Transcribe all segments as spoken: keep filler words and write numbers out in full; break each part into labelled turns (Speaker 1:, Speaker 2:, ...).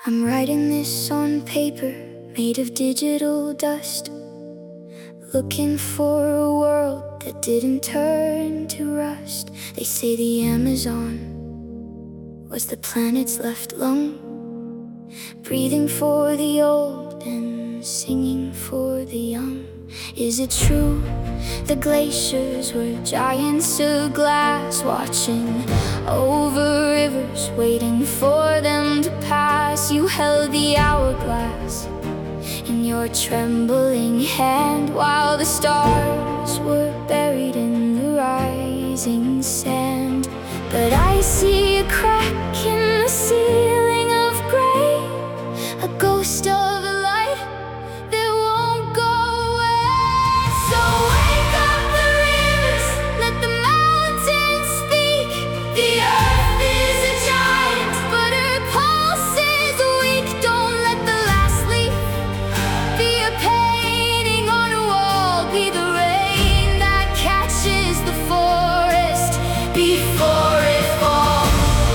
Speaker 1: I'm writing this on paper made of digital dust, looking for a world that didn't turn to rust. They say the Amazon was the planet's left lung, breathing for the old and singing for the young. Is it true the glaciers were giants of glass, watching over rivers, waiting for them to pass? You held the hourglass in your trembling hand, while the stars were buried in the rising sand. But I see a crack in the ceiling of gray, a ghost of a light that won't go away. So wake up the rivers, let the mountains speak. The earth is a giant, but her pulse is weak. Don't let the last leaf be a painting on a wall, be the rain that catches the forest before it falls.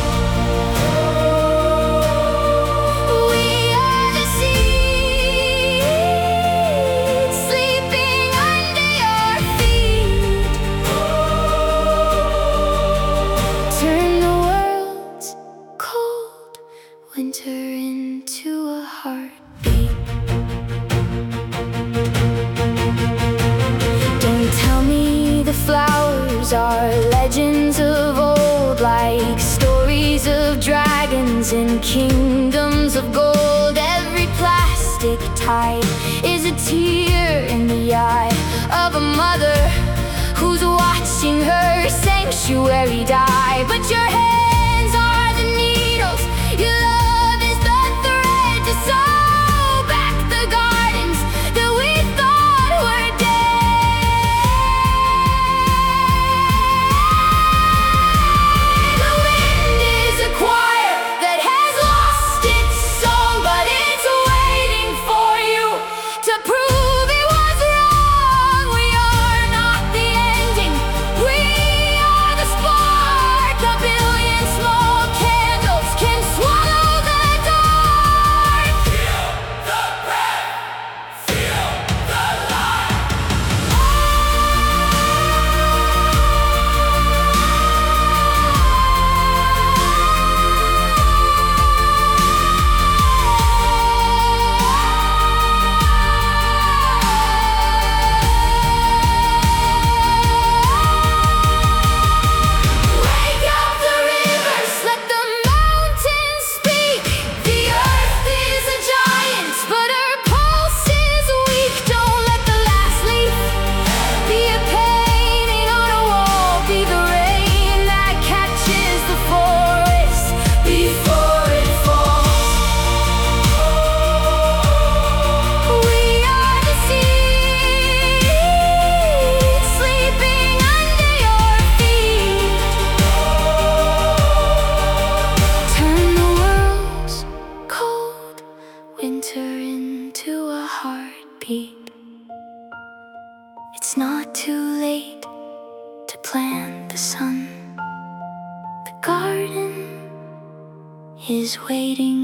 Speaker 1: We are the seeds sleeping under your feet. Turn the world's cold winter into a heartbeat. Don't tell me the flowers are legends of old, like stories of dragons and kingdoms of gold. Every plastic tide is a tear in the eye of a mother who's watching her sanctuary die. But your hands are the needles, your love is the thread to sew back the gardens that we thought were dead. The wind is a choir that has lost its song, but it's waiting for you to prove it was wrong. We are not the ending, we are the spark. A billion small candles can swallow the dark. Feel the breath, feel the light. Wake up the rivers, let the mountains speak. The earth is a giant, but her pulse is weak. Don't let the last leaf be a painting on a wall, be the rain that catches the forest before it falls. We are the seeds sleeping under your feet. Turn the world's cold winter into a heartbeat. It's not too late to plant the sun. The garden is waiting